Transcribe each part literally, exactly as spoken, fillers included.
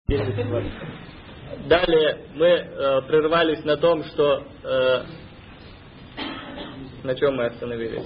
Далее мы э, прервались на том, что э, на чем мы остановились?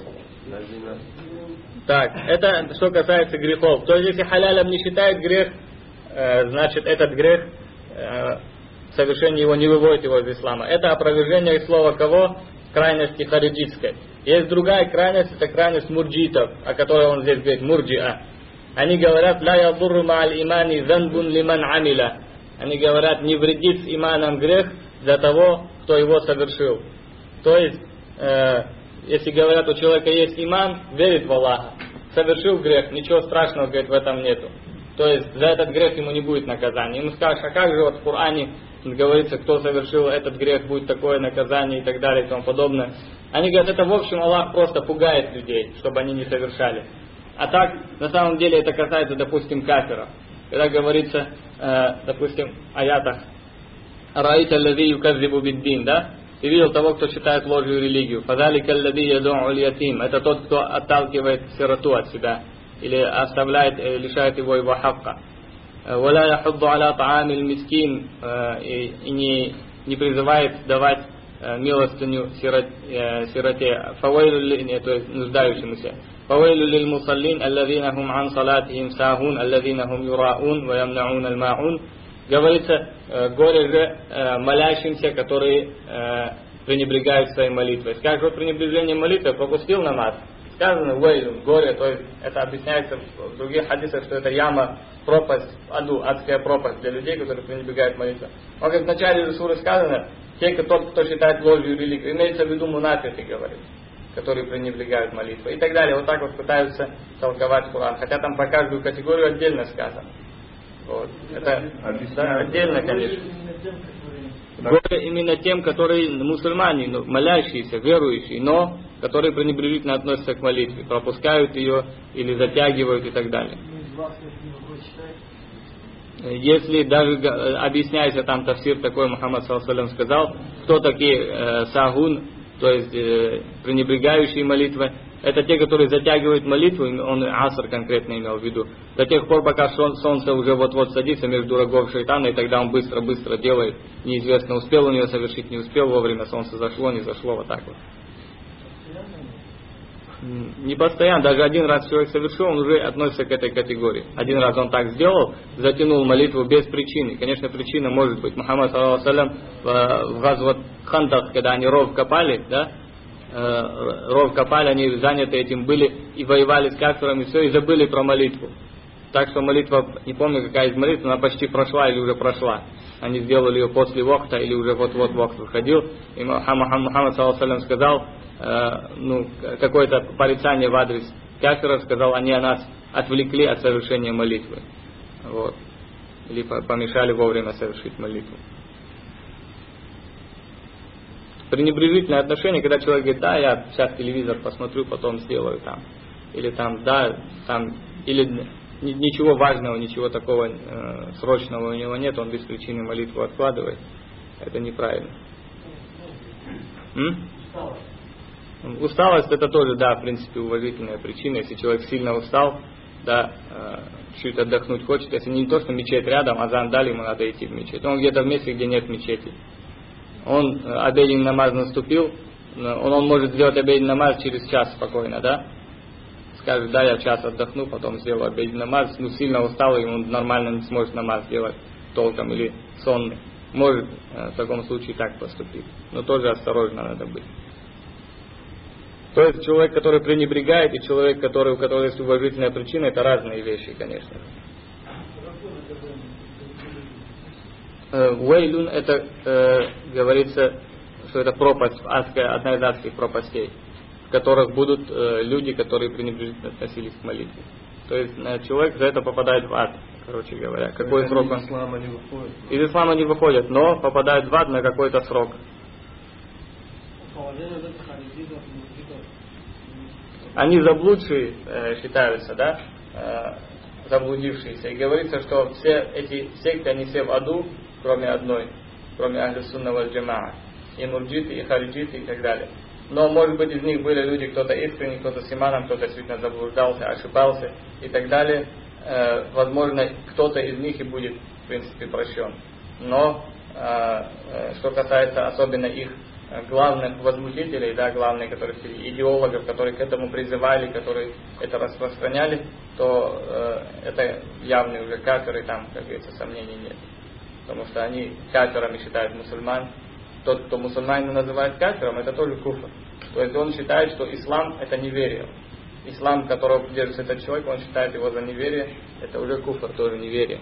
Так, это что касается грехов. То есть, если халялем не считает грех, э, значит этот грех, э, совершение его не выводит его из ислама. Это опровержение слова кого? Крайности хариджитской. Есть другая крайность, это крайность мурджитов, о которой он здесь говорит, мурджиа. Они говорят, ла ядурру ма'аль имани занбун лиман амиля. Они говорят, не вредит с иманом грех для того, кто его совершил. То есть, э, если говорят, у человека есть иман, верит в Аллаха, совершил грех, ничего страшного, говорит, в этом нету. То есть, за этот грех ему не будет наказания. Ему скажешь, а как же вот в Коране говорится, кто совершил этот грех, будет такое наказание и так далее и тому подобное. Они говорят, это в общем Аллах просто пугает людей, чтобы они не совершали. А так, на самом деле, это касается, допустим, кафиров. Когда говорится, э, допустим, в аятах «Раита аллади юказзибу биддин», да? Ты видел того, кто считает ложью религию. «Фазалика аллади яду'у аль-ятим». Это тот, кто отталкивает сироту от себя. Или оставляет, э, лишает его его хакка. «Валя яхудду аля та'амил мискин». И не, не призывает давать э, милостыню сирот, э, сироте. «Фавайлю», то есть нуждающемуся. فويل للمصلين الذين هم عن صلاتهم ساهون الذين هم يراءون ويمنعون الماعون. Говорится, горе же молящимся, которые пренебрегают своей молитвой. Скажешь, вот пренебрежение молитвы, пропустил намаз. Сказано вейлун, горе, то есть это объясняется в других хадисах, что это яма, пропасть, аду, адская пропасть для людей, которые пренебрегают молитвой. Но как в начале же суры сказано, те, кто, кто считает ложью религию, имеется в виду мунафики, говорит, которые пренебрегают молитвой и так далее. Вот так вот пытаются толковать Коран. Хотя там про каждую категорию отдельно сказано. Вот. Это да, отдельно, конечно. Горе именно тем, которые мусульмане, ну, молящиеся, верующие, но которые пренебрежительно относятся к молитве, пропускают ее или затягивают и так далее. Если даже объясняется там тафсир такой, Мухаммад саллаллаху алейхи ва саллям сказал, кто такие э, сагун, то есть э, пренебрегающие молитвы, это те, которые затягивают молитву, он аср конкретно имел в виду, до тех пор, пока солнце уже вот-вот садится между рогов шайтана, и тогда он быстро-быстро делает, неизвестно, успел у него совершить, не успел вовремя, солнце зашло, не зашло, вот так вот. Не постоянно, даже один раз человек совершил, он уже относится к этой категории. Один раз он так сделал, затянул молитву без причины. Конечно, причина может быть. Мухаммад саллаллаху алейхи ва саллям в Газват Хандак, когда они ров копали, да, э, ров копали, они заняты этим были и воевали с кафирами, все, и забыли про молитву. Так что молитва, не помню какая из молитв, она почти прошла или уже прошла. Они сделали ее после вахта или уже вот-вот вахт выходил. И Мухаммад саллаллаху алейхи ва саллям сказал, э, ну, какое-то порицание в адрес кафира, сказал, они нас отвлекли от совершения молитвы. Вот. Или помешали вовремя совершить молитву. Пренебрежительное отношение, когда человек говорит, да, я сейчас телевизор посмотрю, потом сделаю там. Или там, да, там, или ничего важного, ничего такого э, срочного у него нет, он без причины молитву откладывает. Это неправильно. М? Усталость это тоже, да, в принципе, уважительная причина. Если человек сильно устал, да, э, чуть отдохнуть хочет, если не то, что мечеть рядом, азан дали, ему надо идти в мечеть. Он где-то в месте, где нет мечети. Он, э, обеденный намаз наступил, он, он может сделать обеденный намаз через час спокойно, да? Скажет, да, я час отдохну, потом сделаю обеденный намаз, ну сильно устал, и он нормально не сможет намаз сделать толком или сонный. Может э, в таком случае так поступить. Но тоже осторожно надо быть. То есть человек, который пренебрегает, и человек, который, у которого есть уважительная причина, это разные вещи, конечно. Уэйлюн, это э, говорится, что это пропасть, адская, одна из адских пропастей, в которых будут э, люди, которые пренебрежительно относились к молитве. То есть э, человек за это попадает в ад, короче говоря. Какой срок он? Из ислама не выходит. Из ислама не выходят, но попадают в ад на какой-то срок. Они заблудшие э, считаются, да, э, заблудившиеся. И говорится, что все эти секты, они все в аду, кроме одной, кроме Ахлю Сунна валь Джамаа. И мурджиты, и хариджиты, и так далее. Но, может быть, из них были люди, кто-то искренний, кто-то с иманом, кто-то действительно заблуждался, ошибался и так далее. Э, возможно, кто-то из них и будет принципе, прощен. Но что касается особенно их главных возмутителей, да, главных, которые идеологов, которые к этому призывали, которые это распространяли, то э, это явные уже кафиры, там, как говорится, сомнений нет. Потому что они кафирами считают мусульман. Тот, кто мусульманина называет кафиром, это тоже куфр. То есть он считает, что ислам это неверие. Ислам, которого придерживается этот человек, он считает его за неверие, это уже куфр, тоже неверие.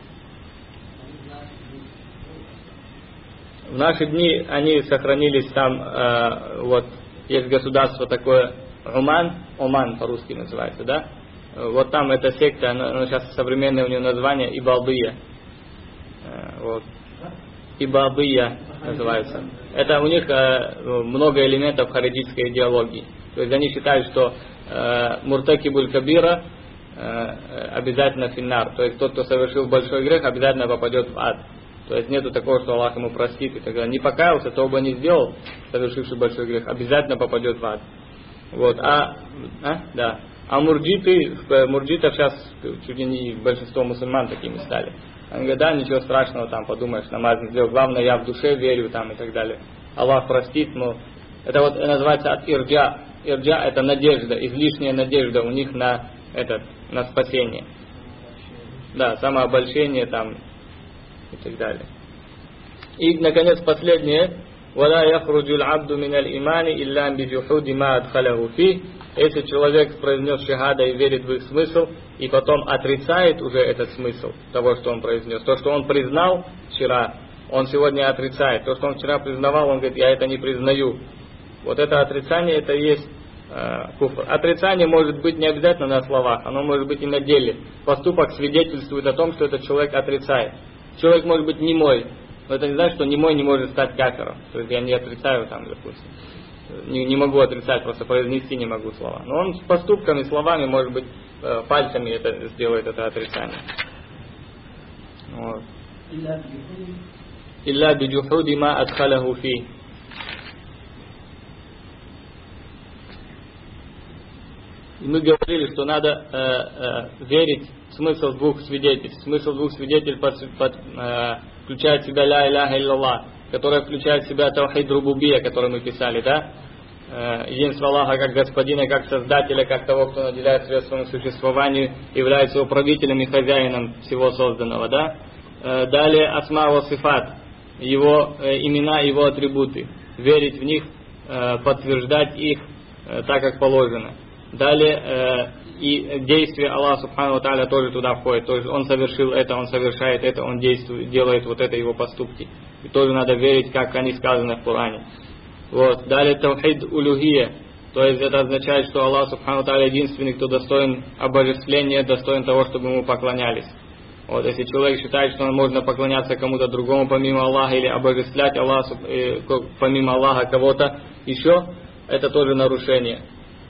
В наши дни они сохранились там, э, вот есть государство такое Оман, Оман по-русски называется, да? Вот там эта секта, она, она сейчас современное у нее название Ибадия. Э, вот. Ибадия называется. Это у них э, много элементов харидитской идеологии. То есть они считают, что э, Муртакибуль Кабира э, обязательно финнар. То есть тот, кто совершил большой грех, обязательно попадет в ад. То есть нету такого, что Аллах ему простит и так далее. Не покаялся, то бы не сделал, совершивший большой грех, обязательно попадет в ад. Вот. А, а, да. а мурджиты, мурджитов сейчас чуть ли не большинство мусульман такими стали. Они говорят, да, ничего страшного, там, подумаешь, намаз не сделал. Главное, я в душе верю, там, и так далее. Аллах простит, но это вот называется от ирджа. Ирджа это надежда, излишняя надежда у них на этот, на спасение. Да, самообольщение там и так далее. И, наконец, последнее. وَلَا يَخْرُجُ الْعَبْدُ مِنَ الْإِيمَانِ إِلَّا بِجُحُودِ مَا أَدْخَلَهُ فِيهِ. Если человек произнес шахада и верит в их смысл, и потом отрицает уже этот смысл того, что он произнес, то, что он признал вчера, он сегодня отрицает. То, что он вчера признавал, он говорит, я это не признаю. Вот это отрицание, это и есть э, куфр. Отрицание может быть не обязательно на словах, оно может быть и на деле. Поступок свидетельствует о том, что этот человек отрицает. Человек может быть немой, но это не значит, что немой не может стать кафиром. То есть я не отрицаю там, допустим. Не, не могу отрицать, просто произнести не могу слова. Но он с поступками, словами, может быть, э, пальцами это сделает это отрицание. Вот. Илля биджухуди ма адхаляху фи. И мы говорили, что надо э, э, верить в смысл двух свидетельств. Смысл двух свидетельств под, под, э, включает в себя ля иляха илляллах, которая включает в себя таухид рубубия, который мы писали, да? Э, единство Аллаха как Господина, как Создателя, как того, кто наделяет средством к существованию, является его правителем и хозяином всего созданного, да? Э, далее асма ва сифат, его э, имена, его атрибуты. Верить в них, э, подтверждать их э, так, как положено. Далее э, и действие Аллаха Субхану ва Тааля тоже туда входит. То есть он совершил это, он совершает это, он действует, делает вот это его поступки. И тоже надо верить, как они сказаны в Коране. Вот. Далее таухид улюхия. То есть это означает, что Аллах Субхану ва Тааля единственный, кто достоин обожествления, достоин того, чтобы ему поклонялись. Вот. Если человек считает, что можно поклоняться кому-то другому помимо Аллаха или обожествлять Аллаха, э, помимо Аллаха кого-то еще, это тоже нарушение.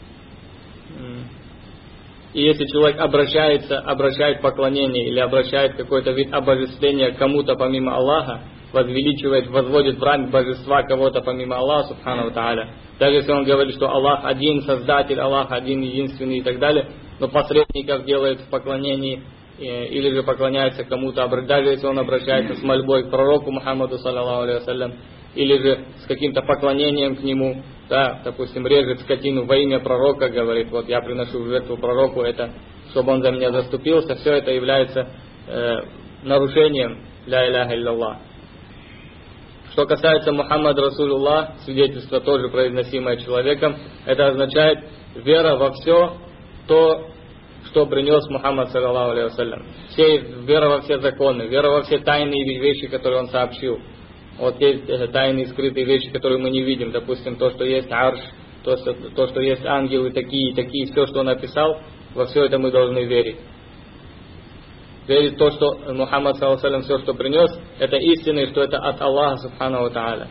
И если человек обращается, обращает поклонение или обращает какой-то вид обожествления кому-то помимо Аллаха, возвеличивает, возводит в ранг божества кого-то помимо Аллаха, субхану ва тааля, даже если он говорит, что Аллах один, Создатель, Аллах один, единственный и так далее, но посредников делает в поклонении, или же поклоняется кому-то, даже если он обращается с мольбой к пророку Мухаммаду, саллаллаху алейхи вассалям, или же с каким-то поклонением к нему, да, допустим, режет скотину во имя пророка, говорит, вот я приношу в жертву пророку, это, чтобы он за меня заступился, все это является э, нарушением ля иляха илляллах. Что касается Мухаммад Расулуллах, свидетельство тоже произносимое человеком, это означает вера во все то, что принес Мухаммад, саллаллаху алейхи вассалям. Все, вера во все законы, вера во все тайные вещи, которые он сообщил. Вот есть тайные скрытые вещи, которые мы не видим. Допустим, то, что есть арш, то, что, то, что есть ангелы такие, такие, все, что он написал, во все это мы должны верить. Верить в то, что Мухаммад, саллаллаху алейхи вассалям, все, что принес, это истина, и что это от Аллаха, субхану ва тааля.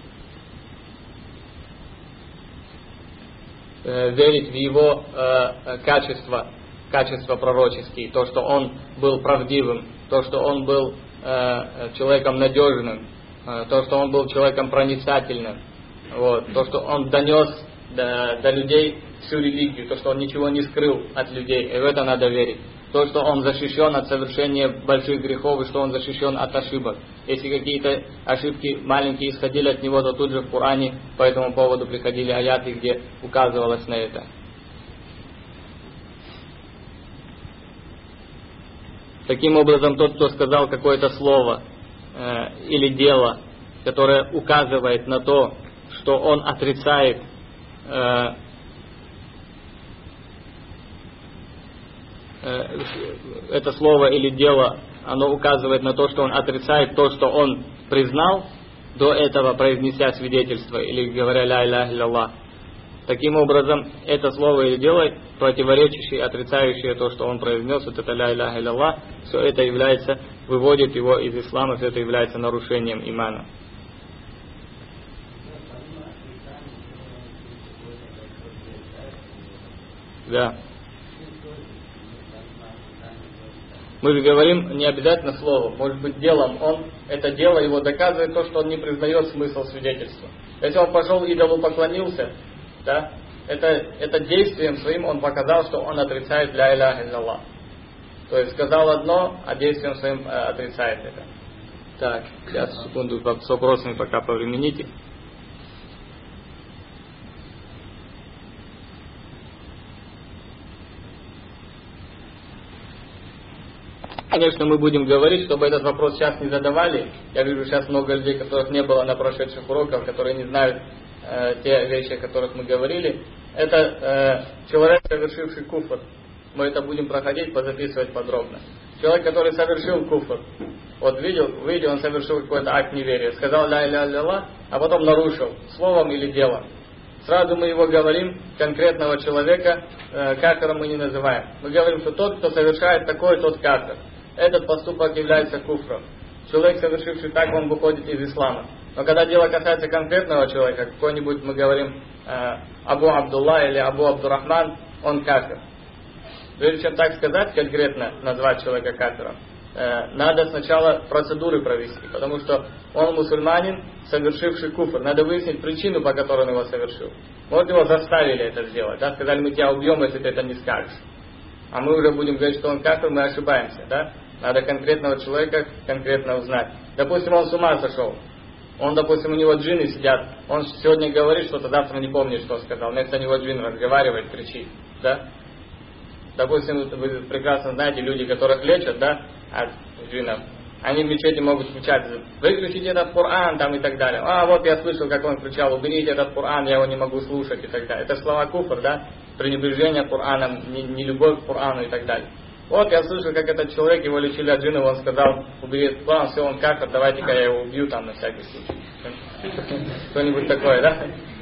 Верить в его э, качества, качества пророческие, то, что он был правдивым, то, что он был э, человеком надежным, то, что он был человеком проницательным, вот, то, что он донес до, до людей всю религию, то, что он ничего не скрыл от людей, и в это надо верить. то, что он защищен от совершения больших грехов и что он защищен от ошибок. Если какие-то ошибки маленькие исходили от него, то тут же в Коране по этому поводу приходили аяты, где указывалось на это. Таким образом, тот, кто сказал какое-то слово э, или дело, которое указывает на то, что он отрицает э, э, это слово или дело, оно указывает на то, что он отрицает то, что он признал, до этого произнеся свидетельство или говоря ля иляха илля-Аллах. Таким образом, это слово или дело, противоречащее, отрицающее то, что он произнес, вот это ля иляха илля-Аллах, все это является, выводит его из ислама, все это является нарушением имана. Да. Мы же говорим не обязательно словом, может быть делом. Он, это дело его доказывает то, что он не признает смысл свидетельства. Если он пошел идолу поклонился, да, это, это действием своим он показал, что он отрицает ля иляха илля-Аллах. То есть сказал одно, а действием своим э, отрицает это. Так, сейчас, секунду, с вопросами пока повремените. Конечно, мы будем говорить, чтобы этот вопрос сейчас не задавали. Я вижу сейчас много людей, которых не было на прошедших уроках, которые не знают э, те вещи, о которых мы говорили. Это э, человек, совершивший куфр. Мы это будем проходить, позаписывать подробно. Человек, который совершил куфр. Вот видел, видел, он совершил какой-то акт неверия. Сказал ля иляха илля-Аллах, а потом нарушил словом или делом. Сразу мы его говорим, конкретного человека, э, кафиром мы не называем. Мы говорим, что тот, кто совершает такой, тот кафир. Этот поступок является куфром. Человек, совершивший так, он выходит из ислама. Но когда дело касается конкретного человека, какой-нибудь, мы говорим, э, Абу Абдулла или Абу Абдурахман, он кафир. Прежде чем так сказать, конкретно назвать человека кафиром, э, надо сначала процедуры провести, потому что он мусульманин, совершивший куфр. Надо выяснить причину, по которой он его совершил. Вот его заставили это сделать, да? Сказали, мы тебя убьем, если ты это не скажешь. А мы уже будем говорить, что он кафир, мы ошибаемся, да? Надо конкретного человека конкретно узнать. Допустим, он с ума сошел. Он, допустим, у него джинны сидят. Он сегодня говорит что-то, завтра не помнит, что сказал. Вместо него джин разговаривает, кричит, да? Допустим, вы прекрасно знаете, люди, которых лечат, да, от джиннов, они в мечети могут кричать, выключите этот Коран, там и так далее. А, вот я слышал, как он кричал, уберите этот Коран, я его не могу слушать и так далее. Это слова куфр, да, пренебрежение Кораном, не, не любовь к Корану и так далее. Вот я слышал, как этот человек, его лечили от джиннов, он сказал, убери этот Коран, все, он кафир, давайте-ка я его убью там на всякий случай. Что-нибудь такое, да?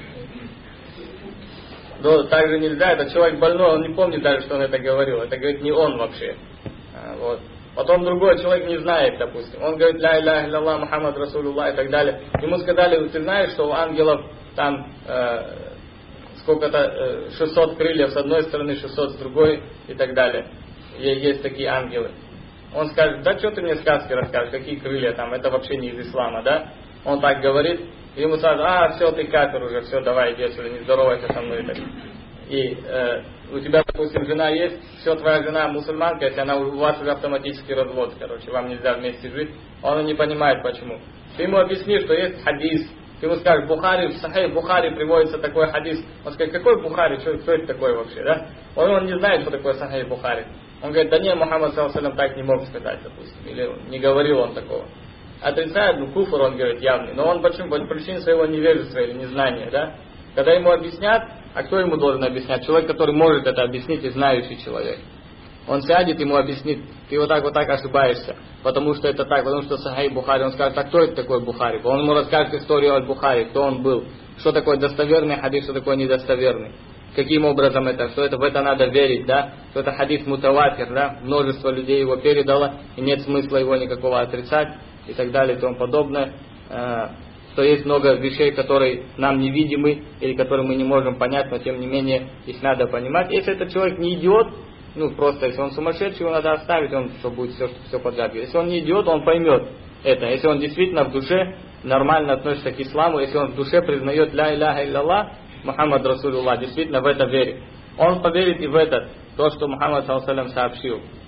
Но так же нельзя, этот человек больной, он не помнит даже, что он это говорил. Это говорит не он вообще. Вот. Потом другой человек не знает, допустим. Он говорит ля иляха илля-Аллах, Мухаммад Расулуллах и так далее. Ему сказали, ты знаешь, что у ангелов там э, сколько-то э, шестьсот крыльев с одной стороны, шестьсот с другой и так далее. Есть такие ангелы. Он скажет, да что ты мне сказки расскажешь, какие крылья там, это вообще не из ислама, да? Он так говорит. И ему сразу, а, все, ты кафир уже, все, давай, иди отсюда, не здоровайся со мной. И э, у тебя, допустим, жена есть, все, твоя жена мусульманка, если она у вас уже автоматический развод, короче, вам нельзя вместе жить, он не понимает почему. Ты ему объяснишь, что есть хадис, ты ему скажешь, Бухари, в Сахих Бухари приводится такой хадис. Он скажет, какой Бухари, что, что это такое вообще, да? Он, он не знает, что такое Сахих Бухари. Он говорит, да не, Мухаммад саллаллаху алейхи ва саллям так не мог сказать, допустим, или не говорил он такого. Отрицает, ну куфр, он говорит, явный. Но он почему? По причине своего невежества или незнания, да? Когда ему объяснят, а кто ему должен объяснять? Человек, который может это объяснить и знающий человек. Он сядет, ему объяснит, ты вот так вот так ошибаешься, потому что это так, потому что Сахих Бухари. Он скажет, а кто это такой Бухари? Он ему расскажет историю о Бухари, кто он был, что такое достоверный хадис, что такое недостоверный. Каким образом это, что это, в это надо верить, да? Что это хадис мутаватир, да? Множество людей его передало, и нет смысла его никакого отрицать. И так далее и тому подобное, что есть много вещей, которые нам невидимы или которые мы не можем понять, но тем не менее их надо понимать. Если этот человек не идиот, ну просто если он сумасшедший, его надо оставить, он что будет все, все подряд. Если он не идиот, он поймет это. Если он действительно в душе нормально относится к исламу, если он в душе признает ля иляха илля-Аллах, Мухаммад Расулуллах, действительно в это верит. Он поверит и в это, то, что Мухаммад саллаллаху алейхи ва саллям сообщил.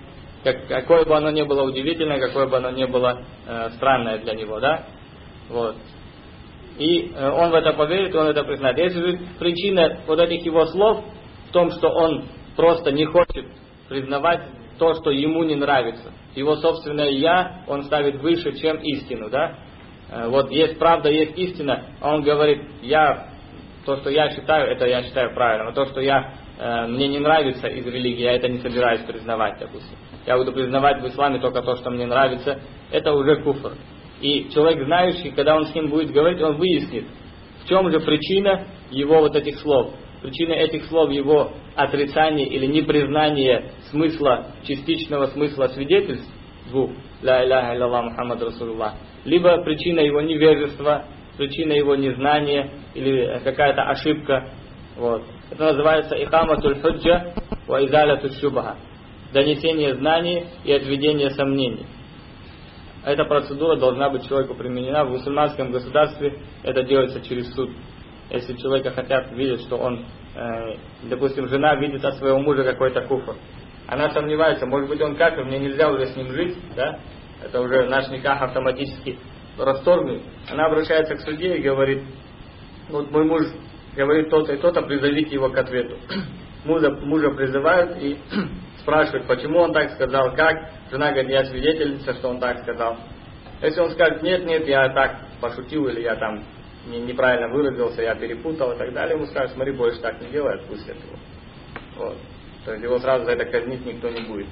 как, какое бы оно ни было удивительное, какое бы оно ни было э, странное для него, да? Вот. И э, он в это поверит, он это признает. Если же причина вот этих его слов в том, что он просто не хочет признавать то, что ему не нравится. Его собственное «я» он ставит выше, чем истину, да? Э, вот есть правда, есть истина, а он говорит, я, то, что я считаю, это я считаю правильным, а то, что я, э, мне не нравится из религии, я это не собираюсь признавать, допустим. Я буду признавать в исламе только то, что мне нравится, это уже куфр. И человек знающий, когда он с ним будет говорить, он выяснит, в чем же причина его вот этих слов. Причина этих слов его отрицания или непризнания смысла, частичного смысла свидетельств двух «Ля иляха илlallah Мухаммад Расулуллах». Либо причина его невежества, причина его незнания или какая-то ошибка. Вот. Это называется «Ихаматуль худжа ва изалятуль шубха». Донесение знаний и отведение сомнений. Эта процедура должна быть человеку применена. В мусульманском государстве это делается через суд. Если человека хотят видеть, что он, э, допустим, жена видит от своего мужа какой-то куфр. Она сомневается, может быть он кафир, мне нельзя уже с ним жить, да? Это уже наш никах автоматически расторгнут. Она обращается к судье и говорит, вот мой муж говорит то-то и то-то, призовите его к ответу. Мужа, мужа призывают и спрашивают, почему он так сказал, как. Жена говорит, я свидетельница, что он так сказал. Если он скажет, нет, нет, я так пошутил, или я там не, неправильно выразился, я перепутал и так далее, ему скажут, смотри, больше так не делай, отпустят его. Вот. То есть его сразу за это казнить никто не будет.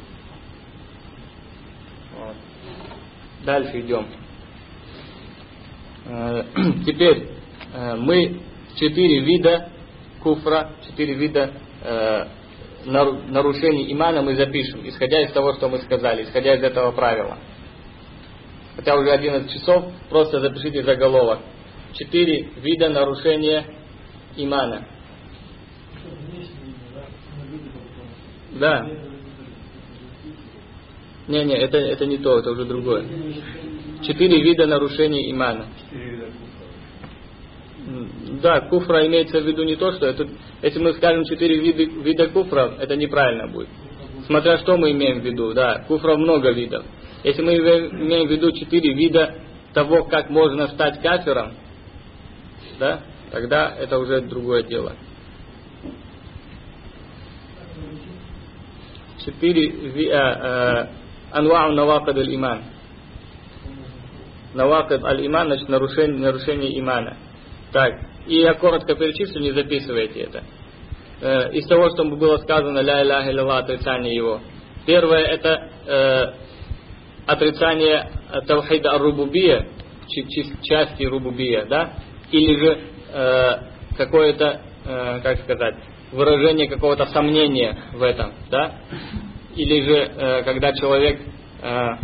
Вот. Дальше идем. Теперь мы четыре вида куфра, четыре вида нарушений имана мы запишем, исходя из того, что мы сказали, исходя из этого правила. Хотя уже одиннадцать часов, просто запишите заголовок. Четыре вида нарушения имана. Да. Не, не, это, это не то, это уже другое. Четыре вида нарушений имана. Да, куфра имеется в виду не то, что это, если мы скажем четыре вида, вида куфра, это неправильно будет. Смотря что мы имеем в виду, да, куфра много видов. Если мы имеем в виду четыре вида того, как можно стать кафиром, да, тогда это уже другое дело. Четыре анвау навакад аль-иман. Навакад аль-иман, значит нарушение, нарушение имана. Так, и я коротко перечислю, не записывайте это. Э, из того, что было сказано, ля иляха илlallah, отрицание его. Первое это э, отрицание тавхида ар-рубубия, части рубубия, да? Или же э, какое-то, э, как сказать, выражение какого-то сомнения в этом, да? Или же, э, когда человек э,